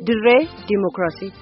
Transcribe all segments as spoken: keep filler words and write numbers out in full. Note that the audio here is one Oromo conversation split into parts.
dirree diimokiraasii.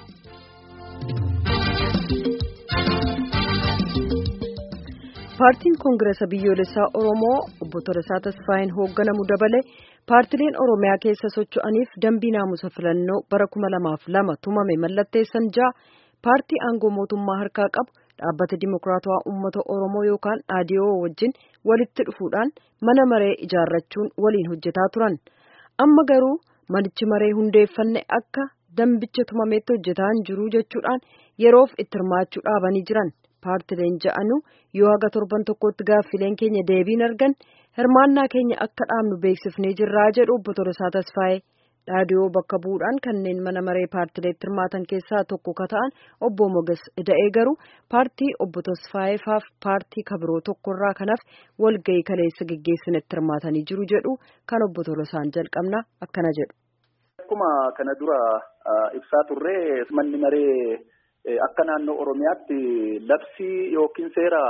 Paartiin Koongireesa Biyyoolessaa Oromoo obbo Tolasaa Tasfaayin hoogganamu dabale paartileen Oromiyaa keessa socho'aniif dambii naamusa filannoo bara kuma lamaaf lama tumame mallatteessan ja'a paartii aangoo mootummaa harkaa qabu dhaabbata Dimokiraatawaa Uummata Oromoo yookaan A D O wajjin walitti dhufuudhaan mana maree ijaarrachuun waliin hojjetaa turan. Amma garuu manichi maree hundeeffanne akka dambicha tumametti hojjetaa hin jiru jechuudhaan yeroof itti hirmaachuu dhaabanii jiran. Paartileen ja'anu yoo haga torban tokkotti gaaffileen keenya deebiin argan hirmaannaa keenya akka dhaabnu beeksifnee jirraa jedhu obbo Tolasaa Tasfaayee. Dhaadiyoo bakka bu'uudhaan kanneen mana maree paartileetti hirmaatan keessaa tokko ka ta'an obbo Moges Ida'ee garuu paartii obbo Tasfaayee faaf paartii kabiroo tokkorraa kanaaf walgahii kaleessa geggeessinetti hirmaatanii jiru jedhu kan obbo Tolasaan jalqabna akkana jedhu. Akkuma kana dura ibsaa turree manni maree akka naannoo Oromiyaatti labsii yookiin seera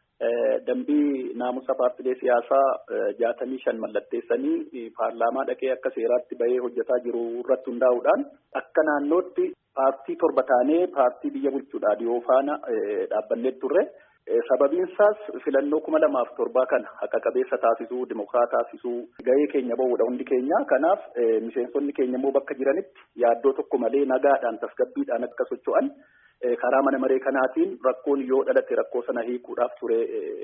dambii naamusa paartilee siyaasaa jaatamii shan mallatteessanii paarlaamaa dhaqee akka seeraatti bahee hojjetaa jiru irratti hundaa'uudhaan akka naannootti paartii torba taanee paartii biyya bulchuudha dhiyoo faana dhaabbannee turre. Sababiin isaas filannoo kuma lamaaf torbaa kana haqa qabeessa taasisuu, dimokiraataa taasisuu gahee keenya bahuudha hundi keenya. Kanaaf miseensonni keenya immoo bakka jiranitti yaaddoo tokko malee nagaadhaan tasgabbiidhaan akka socho'an karaa mana maree kanaatiin rakkoon yoo dhalate rakkoo sana hiikuudhaaf ture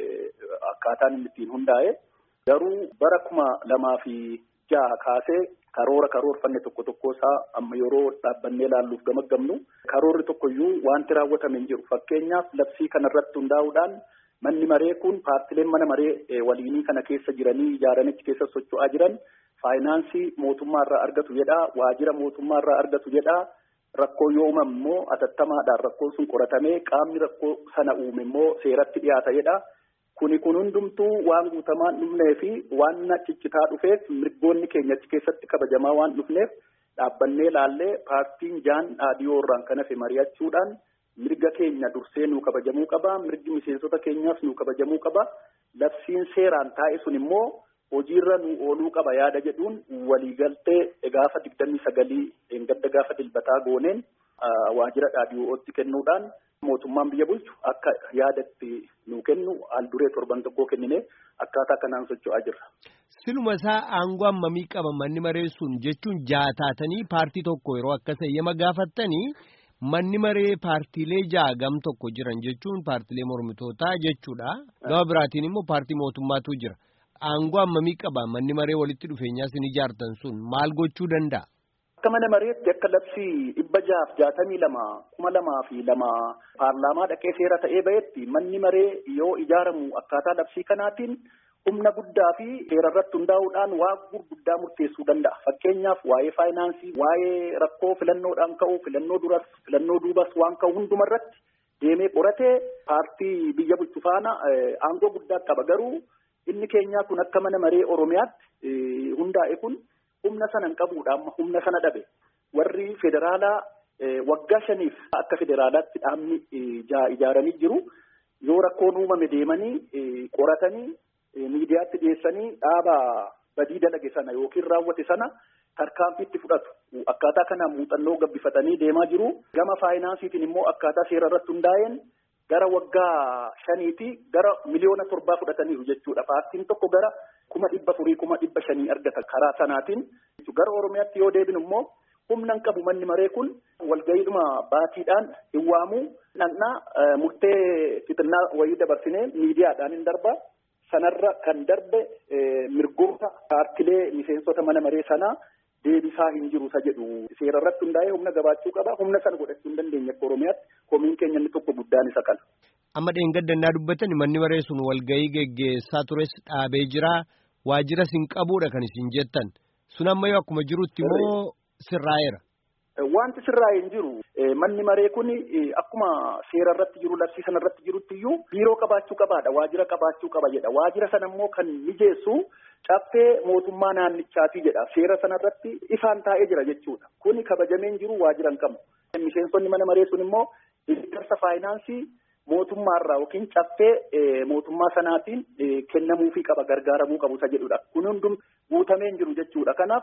akkaataan inni ittiin hundaa'e. Garuu bara kuma lamaa fi jaha kaasee karoora karoorfanne tokko tokko isaa amma yeroo dhaabbannee laalluuf gamaggamnu karoorri tokkoyyuu wanti raawwatame hin jiru. Fakkeenyaaf labsii kanarratti hundaa'uudhaan manni maree kun paartileen mana maree waliinii kana keessa jiranii ijaaranichi keessa socho'aa jiran faayinaansii mootummaarraa argatu jedhaa, waajjira mootummaarraa argatu jedhaa. Rakkoo yoo uumamu immoo atattamaadhaan rakkoon sun qoratamee qaamni rakkoo sana uume immoo seeratti dhiyaata jedha. Kuni kun hundumtuu waan guutamaan dhufnee fi waan ciccitaa dhufeef mirgoonni keenya achi keessatti kabajamaa waan dhufneef dhaabbannee laallee paartiin jaan dhaadiyoo irraan kan hafe mari'achuudhaan mirga keenya dursee nuu kabajamuu qaba, mirgi miseensota keenyaaf nuu kabajamuu qaba. Labsiin seeraan taa'e sun immoo hojiirra nuu ooluu qaba yaada jedhuun waliigaltee gaafa digdamii sagalii gadda gaafa dilbataa gooneen waajjira dhaadiyootti kennuudhaan mootummaan biyya bulchu akka yaadatti nuu kennu al duree torban tokkoo kennine akkaataa kanaan socho'aa jirra. Siluma isaa aangoo hammamii qaba manni maree sun jechuun jaataatanii paartii tokko yeroo akka seeyyama gaafattanii manni maree paartiilee ja'a gam tokko jiran jechuun paartiilee mormitootaa jechuudha. Gama biraatiin immoo paartii mootummaatu jira. Aangoo hammamii qaba manni maree walitti dhufeenyaa isin ijaartan sun maal gochuu danda'a? Akka mana mareetti akka labsii dhibba jaaf jaatamii lama kuma lamaa fi lama paarlaamaa dhaqee seera ta'ee bahetti manni maree yoo ijaaramu akkaataa labsii kanaatiin humna guddaa fi seera irratti hundaa'uudhaan waan gurguddaa murteessuu danda'a. Fakkeenyaaf waa'ee faayinaansii, waa'ee rakkoo filannoodhaan ka'u, filannoo duras, filannoo duubas waan ka'u hunduma irratti deemee qoratee paartii biyya bulchu faana aangoo guddaa qaba. Garuu inni keenyaa kun akka mana maree Oromiyaatti hundaa'e kun humna sana hin qabuudha. Amma humna sana dhabe warri federaalaa waggaa shaniif akka federaalaatti dhaabni ijaaranii jiru. Yoo rakkoon uumame deemanii qoratanii miidiyaatti dhiyeessanii dhaaba badii dalage sana yookiin raawwate sana tarkaanfiitti fudhatu. Akkaataa kanaan muuxannoo gabbifatanii deemaa jiru. Gama faayinaansiitiin immoo akkaataa seera irratti hundaa'een gara waggaa shaniiti gara miliyoona torbaa fudhataniiru jechuudha. Paartiin tokko gara kuma dhibba furii kuma dhibba shanii argata karaa sanaatiin. Gara Oromiyaatti yoo deebinu immoo humna hin qabu manni maree kun walgayiidhuma baatiidhaan hin waamu. Dhannaa murtee xixinnaa wayii dabarsinee miidiyaadhaan hin darba. Sanarra kan darbe mirgoota paartilee miseensota mana maree sanaa deebisaa hin jiru isa jedhu seera irratti hundaa'ee humna gabaachuu qaba. Humna sana godhachuu hin dandeenye akka Oromiyaatti komiin keenya inni tokko guddaan isa kana. Amma dheengaddannaa dubbatan manni maree sun walgahii geggeessaa tures dhaabee jira. Waajiras hin qabuudha kan isin jettan. Sun amma yoo akkuma jirutti immoo sirraa'eera. Wanti sirraa'ee hin jiru. Manni maree kun akkuma seera irratti jiru labsii sana irratti jirutti iyyuu biiroo qabaachuu qabaadha. Waajjira qabaachuu qaba jedha. Waajjira sana immoo kan mijeessu caffee mootummaa naannichaatii jedha. Seera sana irratti ifaan taa'ee jira jechuudha. Kuni kabajamee hin jiru waajjira hin qabu. Miseensonni mana maree sun immoo ijaarsa faayinaansii mootummaarraa yookiin caffee mootummaa sanaatiin kennamuufii qaba gargaaramuu qabu isa jedhudha. Kun hundum guutamee hin jiru jechuudha. Kanaaf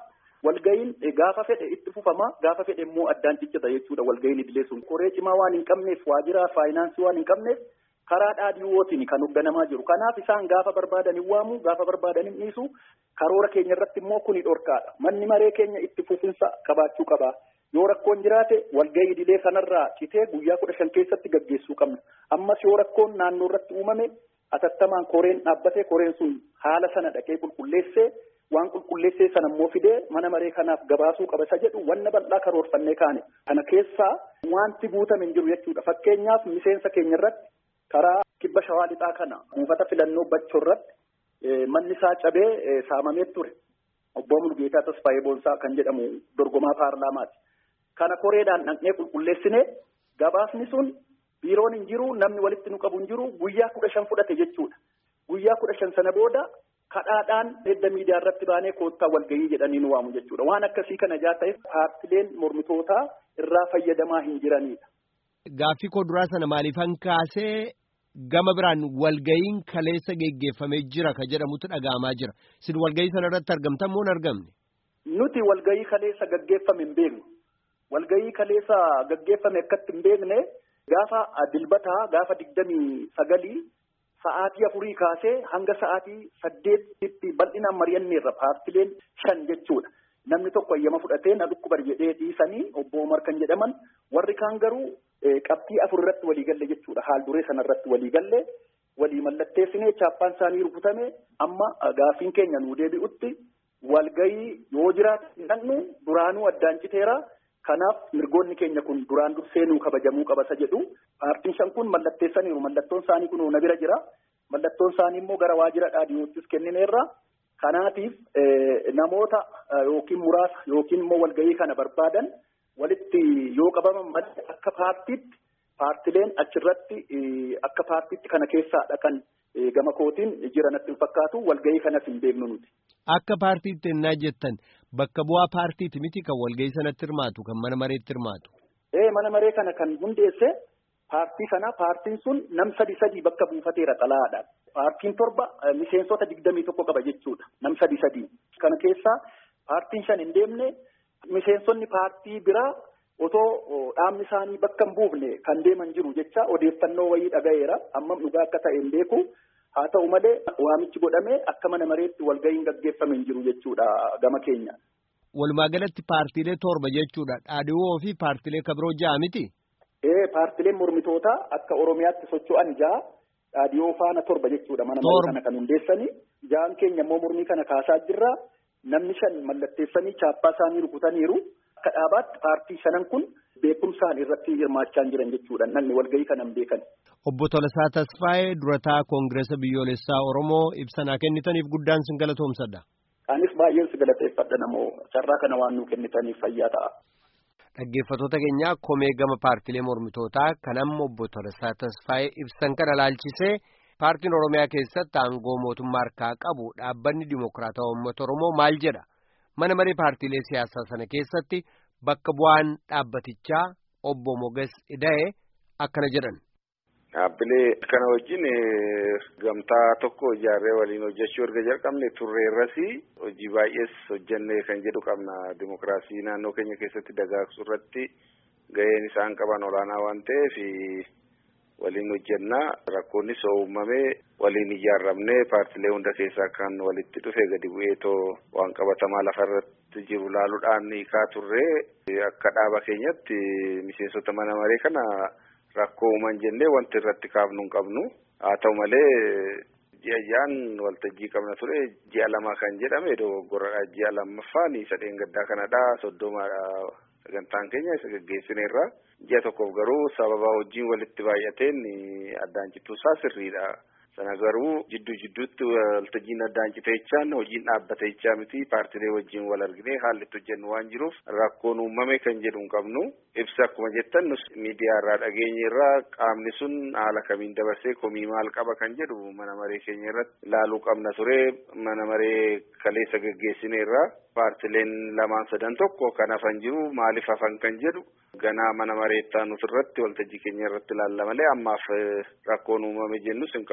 walga'iin gaafa fedhe itti fufama gaafa fedhe immoo addaan ciccita jechuudha walga'iin idilee sun koree cimaa waan hin qabneef waajjira faayinaansii waan hin qabneef karaa dhaadhiiwwootiin kan hoogganamaa jiru kanaaf isaan gaafa barbaadan hin waamu gaafa barbaadan hin dhiisu karoora keenya irratti immoo kuni dhorkaadha manni maree keenya itti fufinsa qabaachuu qaba yoo rakkoon jiraate walga'ii idilee kanarraa citee guyyaa kudha shan keessatti gaggeessuu qabna ammas yoo rakkoon naannoo irratti uumame atattamaan koreen dhaabbatee koreen sun haala sana dhaqee qulqulleessee waan qulqulleessee sana immoo fidee mana maree kanaaf gabaasuu qaba isa jedhu wanna bal'aa karoorfannee kaane kana keessaa wanti guutame hin jiru jechuudha fakkeenyaaf miseensa keenya irratti karaa kibba shawaa lixaa kana buufata filannoo bachoo irratti manni isaa cabee saamamee ture obbo Mulgeetaa Tasfaayee Boonsaa kan jedhamu dorgomaa paarlaamaati kana koreedhaan dhaqnee qulqulleessinee gabaasni sun biiroon hin jiru namni walitti nu qabu hin jiru guyyaa kudha shan fudhate jechuudha guyyaa kudha shan sana booda kadhaadhaan edda miidiyaa irratti baanee koottaa walgahii jedhanii nu waamu jechuudha waan akkasii kana jaa ta'eef paartileen mormitootaa irraa fayyadamaa hin jiranidha. Gaaffii koo duraa sana maaliifan kaasee gama biraan walgahiin kaleessa geggeeffamee jira ka jedhamutu dhaga'amaa jira isin walgahii sana irratti argamtan moo hin argamne? Nuti walgahii kaleessa gaggeeffame hin beeknu walgahii kaleessa gaggeeffame akkatti hin beekne gaafa dilbataa gaafa digdamii sagalii sa'aatii afurii kaasee hanga sa'aatii saddeetitti bal'inaan mari'anneerra paartileen shan jechuudha. Namni tokko ayyama fudhatee na dhukkubar jedhee dhiisanii obbo Umar kan jedhaman warri kaan garuu qabxii afur irratti walii galle jechuudha. Haal duree sana irratti walii galle walii mallatteessinee chaappaan isaanii rukutame amma gaafiin keenya nuu deebi'utti walgahii yoo jiraate nannu duraanuu addaan citeera. Kanaaf mirgoonni keenya kun duraan dursee nuu kabajamuu qabasa jedhu paartiin shan kun mallatteessaniiru mallattoon isaanii kun na bira jira mallattoon isaanii immoo gara waajjira dhaadhiyoottis kennineerra kanaatiif namoota yookiin muraasa yookiin immoo walgahii kana barbaadan walitti yoo qabaman malee akka paartiitti paartileen achirratti akka paartiitti kana keessaa dhaqan gama kootiin jiranatti hin fakkaatu walgahii kanas hin beeknu nuti. Akka paartiitti ennaa jettan bakka bu'aa paartiiti miti kan walgahii sanatti hirmaatu kan mana mareetti hirmaatu. Ee mana maree kana kan hundeesse paartii kana paartiin sun nam sadi sadi bakka buufateera xalaadhaan. Paartiin torba miseensota digdamii tokko qaba jechuudha nam sadi sadi. Kana keessaa paartiin shan hin deemne miseensonni paartii biraa otoo dhaabni isaanii bakka hin buufne kan deeman jiru jecha odeeffannoo wayii dhaga'eera amma dhugaa akka ta'e hin beeku. Haa ta'u malee waamichi godhamee akka mana mareetti walgahiin gaggeeffame hin jiru jechuudha gama keenya. Walumaa galatti paartiilee torba jechuudha dhaadhiwoo fi paartiilee kabiroo ja'a miti? Ee paartiileen mormitootaa akka Oromiyaatti socho'an ja'a dhaadhiyoo faana torba jechuudha mana maree kana kan hundeessanii ja'an keenya immoo mormii kana kaasaa jirra namni shan mallatteessanii chaappaa isaanii rukutaniiru akka dhaabaatti paartii shanan kun beekumsaan irratti hirmaachaa jiran jechuudha namni walgahii kana hin beekan. Obbo Tolasaa Tasfaayee durataa Koongireesa Biyyoolessaa Oromoo ibsa kennitaniif guddaan sin galatoomsadha. Anis baay'een si galateeffadha namoo carraa kana waan nuu kennitaniif fayyaa ta'a. Dhaggeeffattoota keenya komee gama paartilee mormitootaa kan amma obbo Tolasaa Tasfaayee ibsan kana laalchisee paartiin Oromiyaa keessatti aangoo mootummaa harkaa qabu dhaabbanni Dimokiraatawaa Uummata Oromoo maal jedha? Mana maree paartilee siyaasaa sana keessatti bakka bu'aan dhaabbatichaa obbo Moges Ida'ee akkana jedhan. Dhaabbilee kana wajjin gamtaa tokko ijaarree waliin hojjechuu erga jalqabne turreerrasi hojii baay'ees hojjennee kan jedhu qabna. Dimokiraasii naannoo keenya keessatti dagaagsuu irratti gaheen isaan qaban olaanaa waan ta'eef waliin hojjennaa rakkoonnis uumamee waliin ijaarramnee paartilee hunda keessaa kan walitti dhufe gadi bu'eetoo waan qabatamaa lafarratti jiru laaluudhaan hiikaa turree akka dhaaba keenyatti miseensota mana maree kana rakkoo uuman jennee wanti irratti kaafnu hin qabnu haa ta'u malee ji'a ja'an waltajjii qabna ture ji'a lama kan jedhame dogoggoradha ji'a lammaffaan isa dheengaddaa kanadha soddomaadha sagantaan keenya isa gaggeessineerra ji'a tokkoof garuu sababa hojiin walitti baay'ateen addaan cituusaa sirriidha. Sana garuu jidduu jidduutti waltajjiin addaan citeechaan hojiin dhaabbateechaa miti paartilee wajjin wal arginee haalli itti hojjennu waan jiruuf rakkoon uumame kan jedhu hin qabnu ibsa akkuma jettan nus miidiyaa irraa dhageenye irraa qaamni sun haala kamiin dabarsee komii maal qaba kan jedhu mana maree keenya irratti ilaaluu qabna ture mana maree kaleessa gaggeessine irraa paartileen lamaan sadan tokko kan hafan jiru maaliif hafan kan jedhu ganaa mana mareettaa nuti irratti waltajjii keenya irratti ilaalla malee ammaaf rakkoon uumame jennus hin qabnu.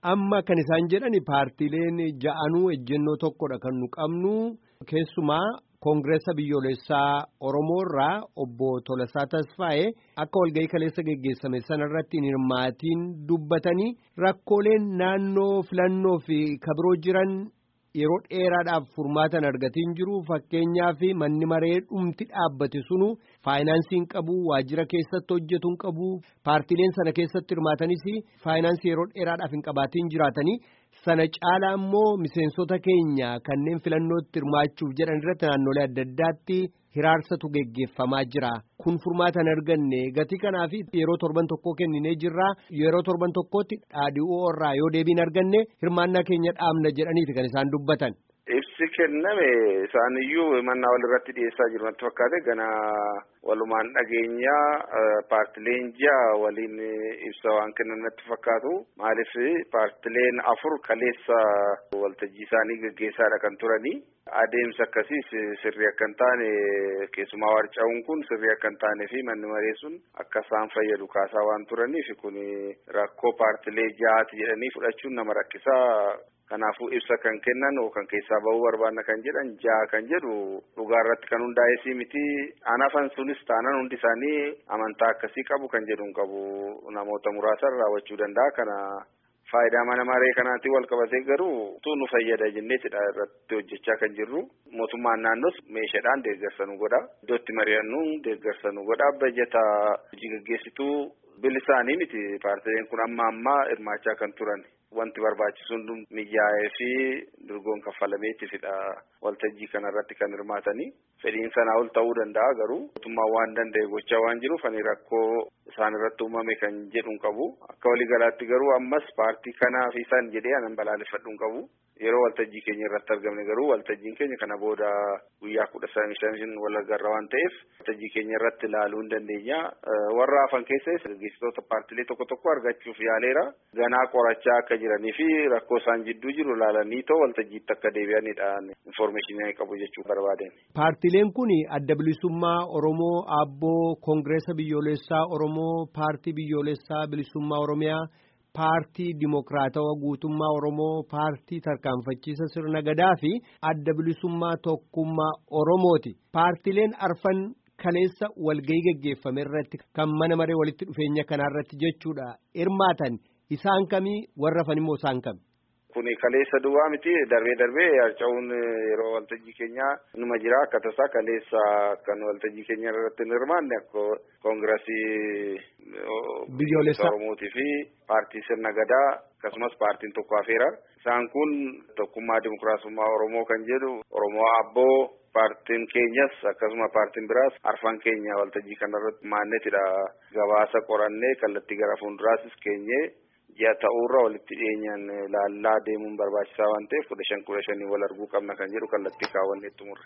Amma kan isaan jedhani paartiileen ja'anuu ejjennoo tokkodha kan nu qabnu keessumaa Koongireessa biyyoolessaa Oromoorraa obbo Tolasaa Tasfaayee akka walgahii kaleessa geggeessame sanarratti hin hirmaatiin dubbatanii rakkooleen naannoo filannoo fi kabiroo jiran yeroo dheeraadhaaf furmaatan argatiin jiru fakkeenyaaf manni maree dhumti dhaabbate sunu faayinaansiin qabu waajjira keessatti hojjetuun qabu paartiileen sana keessatti hirmaatanis faayinaansii yeroo dheeraadhaaf hin qabaatiin jiraatanii. Sana caalaa immoo miseensota keenya kanneen filannootti hirmaachuuf jedhan irratti naannolee adda addaatti hiraarsatu geggeeffamaa jira. Kun furmaatan arganne gatii kanaaf yeroo torban tokkoo kenninee jirra. Yeroo torban tokkootti dhaadhi'oo irraa yoo deebiin arganne hirmaannaa keenya dhaabna jedhaniiti kan isaan dubbatan. Ibsi kenname isaaniyyuu mannaa wal irratti dhiyeessaa jiru natti fakkaate gana walumaan dhageenyaa paartileen ja'a waliin ibsa waan kennan natti fakkaatu maaliif paartileen afur kaleessa waltajjii isaanii gaggeessaadha kan turanii adeemsa akkasiis sirrii akka hin taane keessumaa warcaa'uun kun sirrii akka hin taanee fi manni maree sun akka isaan fayyadu kaasaa waan turaniif kun rakkoo paartilee ja'aati jedhanii fudhachuun nama rakkisaa. Kanaafuu ibsa kan kennan kan keessaa bahuu barbaanna kan jedhan ja'a kan jedhu dhugaa irratti kan hundaa'ee miti anafan sunis taanan hundi isaanii amantaa akkasii qabu kan jedhu hin qabu namoota muraasan raawwachuu danda'a kana faayidaa mana maree kanaatiin wal qabatee garuu tu nu fayyada jenneetidha irratti hojjechaa kan jirru mootummaan naannoos meeshaadhaan deeggarsa nu godha iddootti mari'annu deeggarsa nu godha bajeta hojii gaggeessituu bilisaanii miti paartileen kun amma ammaa hirmaachaa kan turan. Wanti barbaachisuun mijaa'ee fi dorgoon kaffalameettifidha waltajjii kanarratti kan hirmaatanii fedhiin sanaa ol ta'uu danda'a garuu mootummaan waan danda'e gochaa waan jiruuf ani rakkoo isaan irratti uumame kan jedhu hin qabu akka waliigalaatti garuu ammas paartii kanaaf isaan jedhee anan balaaleffadhu hin qabu yeroo waltajjii keenya irratti argamne garuu waltajjiin keenya kana booda guyyaa kudha shan wal agarra waan ta'eef waltajjii keenya irratti ilaaluu hin dandeenya warra hafan keessas gaggeessitoota paartilee tokko tokko argachuuf yaaleera ganaa qorachaa akka jiranii fi rakkoo isaan jidduu jiru ilaalanii too waltajjiitti akka deebi'anidha infoormeeshinii qabu jechuu barbaaden. Paartileen kun adda bilisummaa Oromoo Aabboo Koongireessa biyyoolessaa Oromoo paartii biyyoolessaa bilisummaa Oromiyaa. Paartii Dimokiraatawaa Guutummaa Oromoo, Paartii Tarkaanfachiisa Sirna Gadaa fi Adda Bilisummaa Tokkummaa Oromooti. Paartileen arfan kaleessa walgahii gaggeeffame irratti kan mana maree walitti dhufeenya kanarratti jechuudha. Hirmaatan isaan kamii warra hafan immoo isaan kami? Kuni kaleessa duwwaa miti darbee darbee harca'uun yeroo waltajjii keenyaa numa jira akka tasaa kaleessa kan waltajjii keenya irratti hin hirmaanne akka koongirasii biyyoolessaa Oromootii fi paartii Sirna Gadaa akkasumas paartiin tokko hafeera. Isaan kun tokkummaa dimokiraasummaa Oromoo kan jedhu Oromoo Aabboo paartiin keenyas akkasuma paartiin biraas arfan keenya waltajjii kanarratti maannetidha gabaasa qorannee kallattii gara fuulduraasis keenyee. Ji'a ta'uurra walitti dhiyeenyaan laallaa deemuun barbaachisaa waan ta'eef kudha shan kudha shanii wal arguu qabna kan jedhu kallattii kaawwannee xumurre.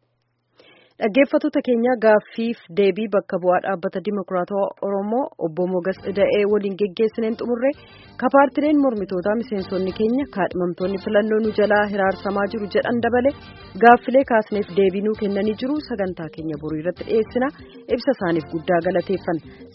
Dhaggeeffattoota keenya gaaffiif deebii bakka bu'aa dhaabbata Dimokiraatawaa Oromoo obbo Mogas Ida'ee waliin geggeessineen xumurre ka paartileen mormitootaa miseensonni keenya kaadhimamtoonni filannoo nu jalaa hiraarsamaa jiru jedhan dabale gaaffilee kaasneef deebii nuu kennanii jiru sagantaa keenya boruu irratti dhiyeessina ibsa isaaniif guddaa galateeffanna.